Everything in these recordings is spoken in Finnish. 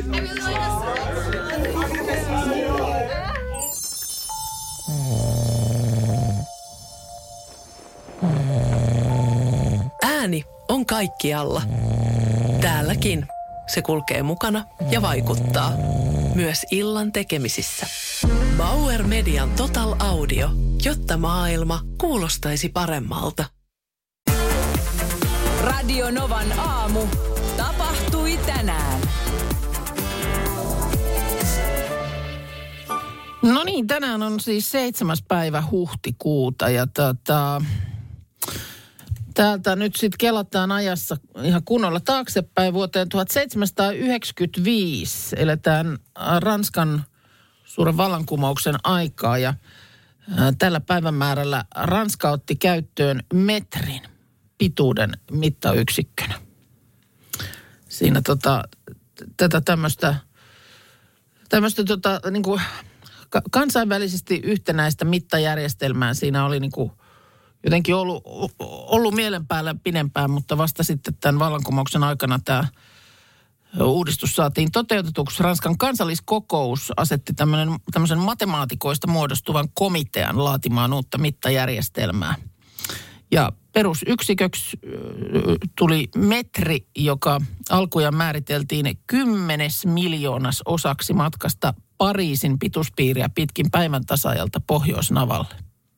Ääni on kaikkialla. Täälläkin. Se kulkee mukana ja vaikuttaa. Myös illan tekemisissä. Bauer Median Total Audio. Jotta maailma kuulostaisi paremmalta. Radio Novan aamu. Tapahtui tänään. No niin, tänään on siis 7. päivä huhtikuuta ja täältä nyt sitten kelataan ajassa ihan kunnolla taaksepäin vuoteen 1795. Eletään Ranskan suuren vallankumouksen aikaa ja tällä päivämäärällä Ranska otti käyttöön metrin pituuden mittayksikkönä. Siinä tätä tämmöistä niin kuin kansainvälisesti yhtenäistä mittajärjestelmää siinä oli niin kuin jotenkin ollut mielen päällä pidempään, mutta vasta sitten tämän vallankumouksen aikana tämä uudistus saatiin toteutetuksi. Ranskan kansalliskokous asetti tämmöisen matemaatikoista muodostuvan komitean laatimaan uutta mittajärjestelmää. Ja perusyksiköksi tuli metri, joka alkujaan määriteltiin 10 miljoonas osaksi matkasta Pariisin pituuspiiriä pitkin päivän tasaajalta Pohjoisnavalle.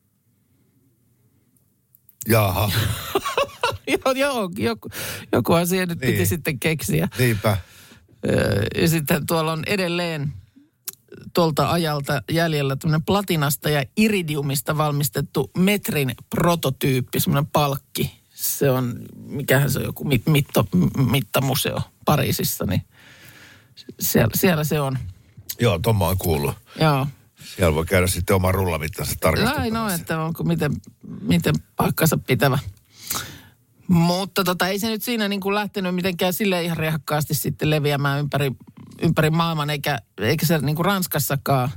Jaha. Joo, jokuhan siihen nyt piti sitten keksiä. Niinpä. Ja sitten tuolla on edelleen tuolta ajalta jäljellä tämmöinen platinasta ja iridiumista valmistettu metrin prototyyppi, semmoinen palkki. Se on, mikähän se on, joku mittamuseo Pariisissa, niin siellä se on. Joo, tuon mä oon kuullut. Joo. Siellä voi käydä sitten oman rullamittansa tarkastuksen. No, että onko miten paikkansa pitävä. Mutta ei se nyt siinä niin kuin lähtenyt mitenkään silleen ihan rehakkaasti sitten leviämään ympäri maailman, eikä se niin kuin Ranskassakaan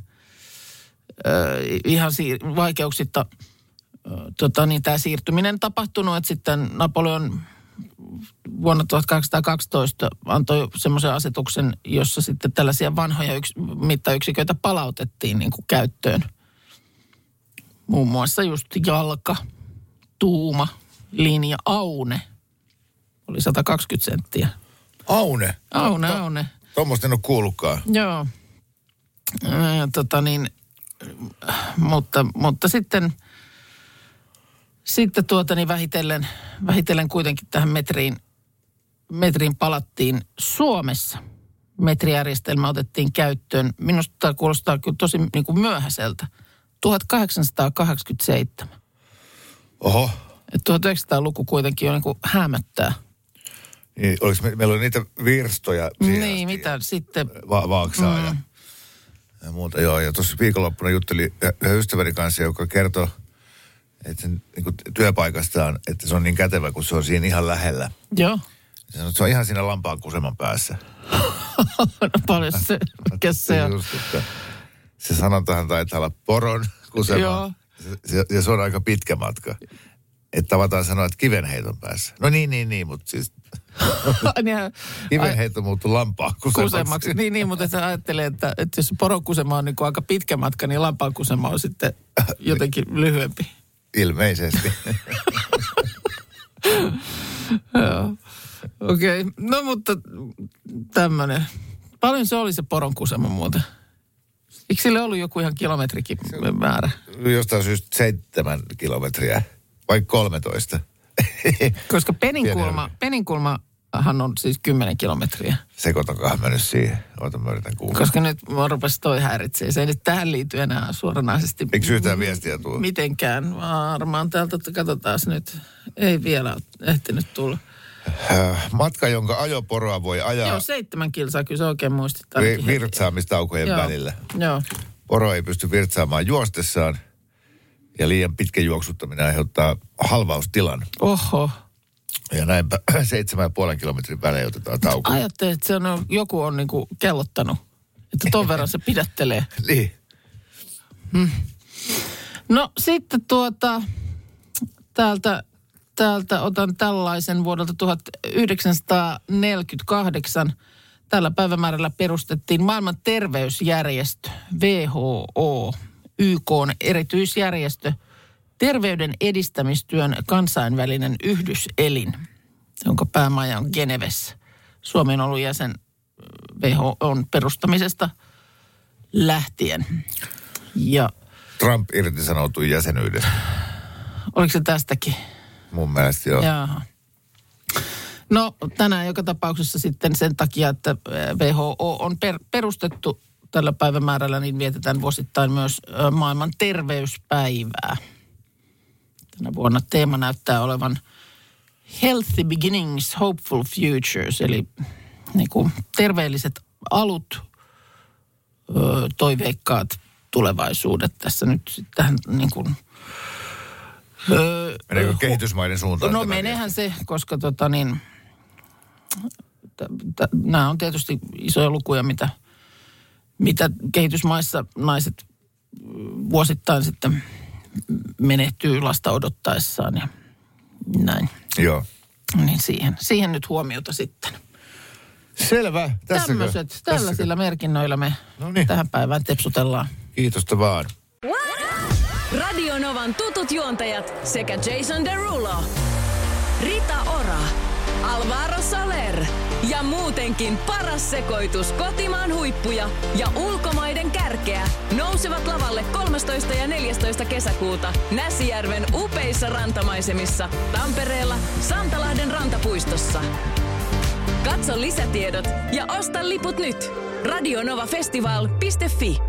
ihan vaikeuksitta niin tämä siirtyminen tapahtunut, että sitten Napoleon vuonna 1812 antoi semmoisen asetuksen, jossa sitten tällaisia vanhoja mittayksiköitä palautettiin niin kuin käyttöön. Muun muassa just jalka, tuuma, linja, aune oli 120 senttiä. Aune? Aune. Tuommoista en ole kuullutkaan. Joo. Mutta sitten vähitellen kuitenkin tähän metriin palattiin Suomessa. Metrijärjestelmä otettiin käyttöön. Minusta tämä kuulostaa kyllä tosi niin kuin myöhäiseltä. 1887. Oho. 1900-luku kuitenkin jo niin kuin hämöttää. Niin, meillä oli niitä virstoja. Niin, mitä sitten? Vaaksaa ja muuta. Joo, ja tuossa viikonloppuna juttelin yhden ystäväni kanssa, joka kertoi, että sen niin työpaikastaan, että se on niin kätevä, kun se on siinä ihan lähellä. Joo. Se on ihan siinä lampaan kuseman päässä. No paljon se, mikä se on? Just, että se sanontahan taitaa olla poron kusema. Joo. Ja se on aika pitkä matka. Että tavataan sanoa, että kivenheiton päässä. No niin, mutta siis kivenheitto muuttui lampaan kusemaksi. Niin, mutta se ajattelee, että jos poron kusema on niin kuin aika pitkä matka, niin lampaan kusema on sitten jotenkin lyhyempi. Ilmeisesti. Joo. Okei. No mutta tämmöinen. Paljon se oli se poron kusema muuten? Eikö sille ollut joku ihan kilometrikin määrä? Jostain syystä 7 kilometriä. Vai 13. Koska Peninkulmahan on siis 10 kilometriä. Sekoitakohan mä nyt siihen. Oota, mä yritän kuulla. Koska nyt mä rupesin toi häiritsee. Se ei nyt tähän liity enää suoranaisesti. Eikö yhtään viestiä tule? Mitenkään. Varmaan täältä, katsotaan nyt. Ei vielä ehtinyt tulla. Matka, jonka ajoporoa voi ajaa. Joo, 7 kilsaa, kyllä se oikein muistit. Virtsaamistaukojen välillä. Joo. Poro ei pysty virtsaamaan juostessaan. Ja liian pitkä juoksuttaminen aiheuttaa halvaustilan. Oho. Ja näinpä 7,5 kilometrin välein otetaan tauko. Ajattelin, että joku on niinku kellottanut, että ton verran se pidättelee. Niin. No sitten täältä otan tällaisen vuodelta 1948. tällä päivämäärällä perustettiin maailman terveysjärjestö, WHO, YK:n erityisjärjestö, terveyden edistämistyön kansainvälinen yhdyselin, jonka päämaja on Genevessä. Suomi on ollut jäsen WHO:n perustamisesta lähtien. Ja Trump irtisanoutui jäsenyydestä. oliko se tästäkin? Mun mielestä joo. Jaha. No tänään joka tapauksessa sitten sen takia, että WHO on perustettu tällä päivämäärällä, niin vietetään vuosittain myös maailman terveyspäivää. Tänä vuonna teema näyttää olevan Healthy Beginnings, Hopeful Futures, eli niin kuin terveelliset alut, toiveikkaat tulevaisuudet. Tässä nyt sitten niin kuin meneekö kehitysmaiden suuntaan? No menehän se, koska nämä on tietysti isoja lukuja, mitä kehitysmaissa naiset vuosittain sitten menehtyy lasta odottaessaan ja näin. Joo. Niin siihen nyt huomiota sitten. Selvä. Tällaisilla merkinnöillä me tähän päivään tepsutellaan. Kiitosta vaan. Radio Novan tutut juontajat sekä Jason Derulo, Rita Ora, Alvaro Soler ja muutenkin paras sekoitus kotimaan huippuja ja ulkomaiden kärkeä nousevat lavalle 13. ja 14. kesäkuuta Näsijärven upeissa rantamaisemissa Tampereella Santalahden rantapuistossa. Katso lisätiedot ja osta liput nyt radionovafestival.fi.